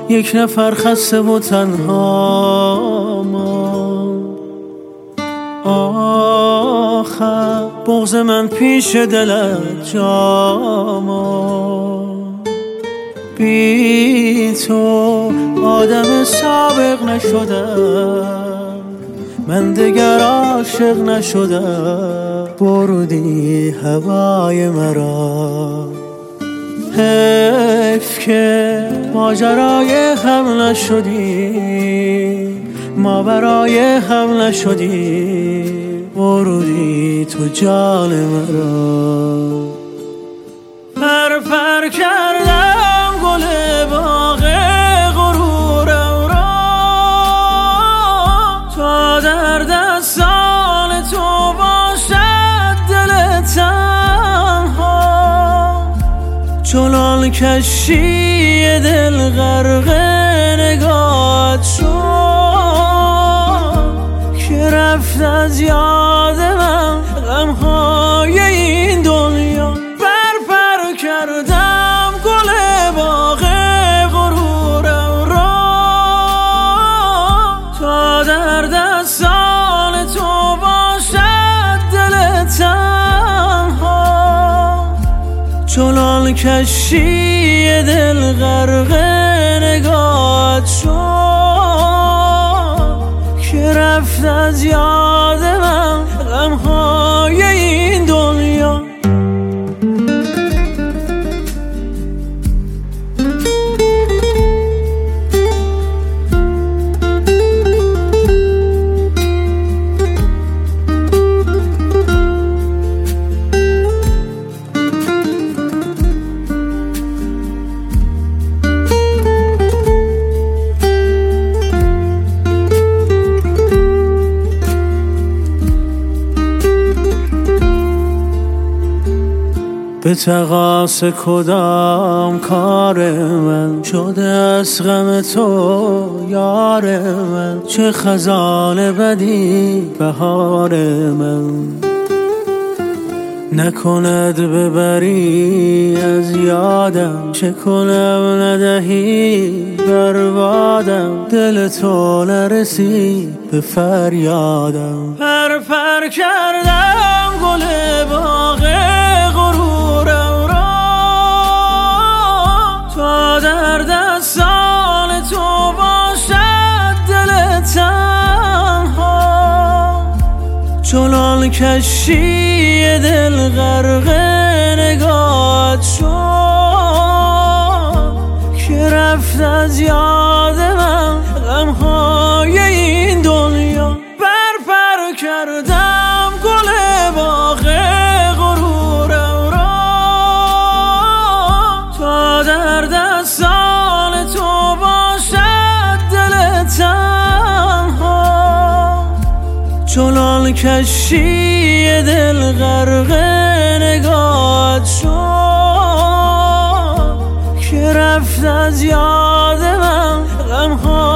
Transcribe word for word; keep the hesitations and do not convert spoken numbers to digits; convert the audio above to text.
یک نفر خسته و تنها ما. آخر بغض من پیش دلت جاما، بی تو آدم سابق نشدم، من دگر عاشق نشدم. بردی هوای مرا، حیف که ماجرای هم نشدی، ما برای هم نشدی. بردی تو جان مرا. پر پر کردم گل باغ غرورم را، تا در دستان تو باشد دل تنها. چنان کشتی دل غرق نگاهت شد که رفت از یاد من غمهای این دنیا. پر پر کردم گل باغ غرورم را، تا در دستان تو باشد دل تنها. چنان کشتی دل غرق نگاهت شد که رفت از یاد من غمهای این دنیا. به تقاص کدام کار من شده از غم تو یار من؟ چه خزان بدی بهار من، نکند ببری از یادم. چه کنم ندهی بربادم، دل تو نرسید به فریادم. پر پر کردم گل باغ غرورم را، تا در دستان تو باشد دل تنها. چنان کشتی دل غرق نگاهت شد که رفت از یاد من غمهای این دنیا. پر پر کردم گل باغ غرورم را، تا در دستان تو باشد دل تنها. چنان کشتی دل غرق نگاهت شد که رفت از یاد من غمها